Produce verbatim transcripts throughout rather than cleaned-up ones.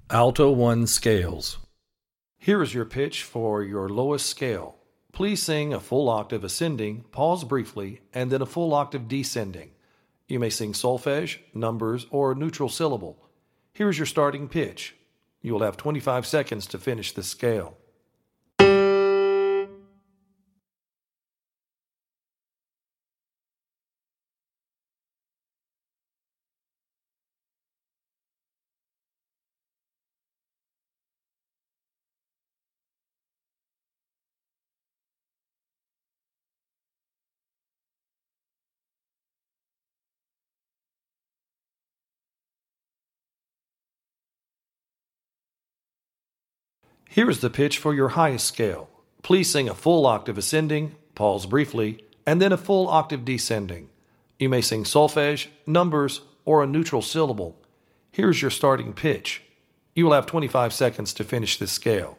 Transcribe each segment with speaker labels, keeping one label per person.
Speaker 1: Alto one scales. Here is your pitch for your lowest scale. Please sing a full octave ascending, pause briefly, and then a full octave descending. You may sing solfege, numbers, or neutral syllable. Here is your starting pitch. You will have twenty-five seconds to finish this scale. Here is the pitch for your highest scale. Please sing a full octave ascending, pause briefly, and then a full octave descending. You may sing solfege, numbers, or a neutral syllable. Here is your starting pitch. You will have twenty-five seconds to finish this scale.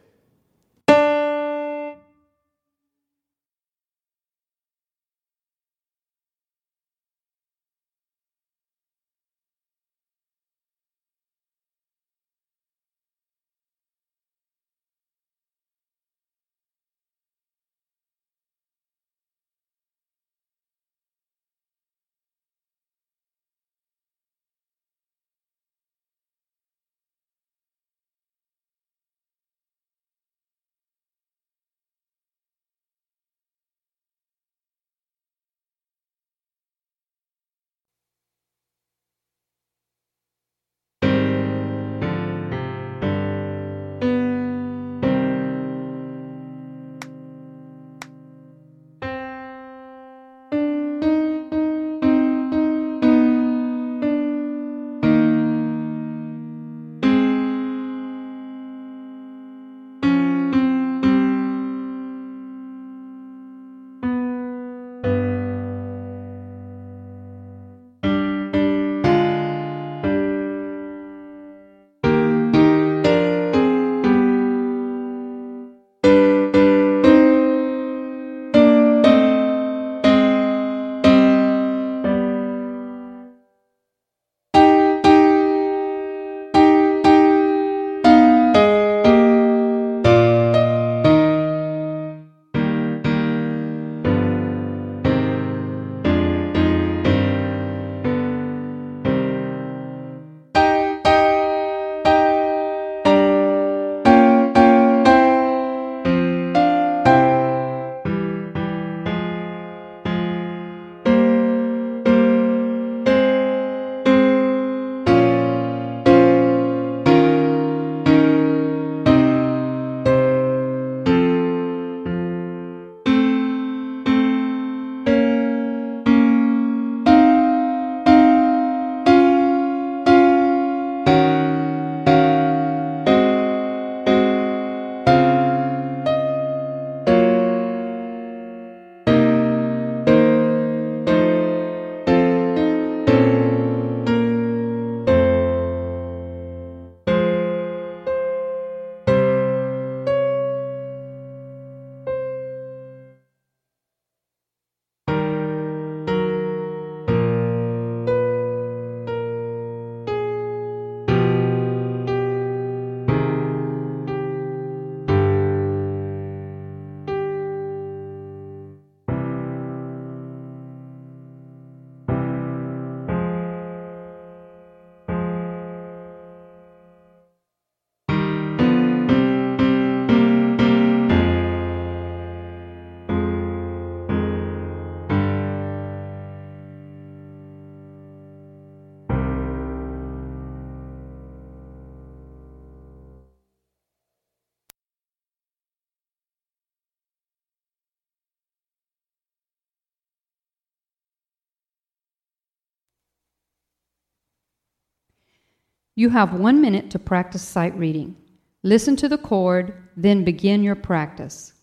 Speaker 2: You have one minute to practice sight reading. Listen to the chord, then begin your practice.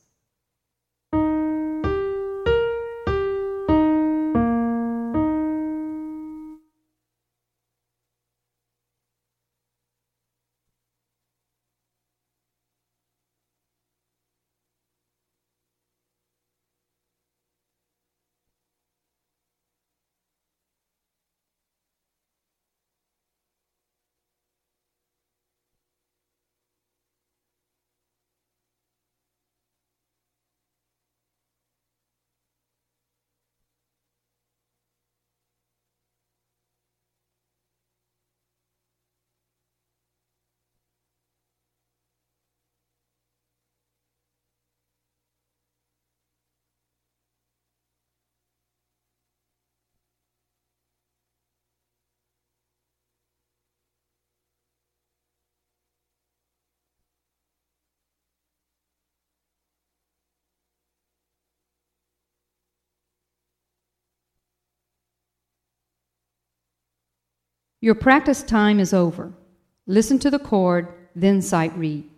Speaker 2: Your practice time is over. Listen to the chord, then sight read.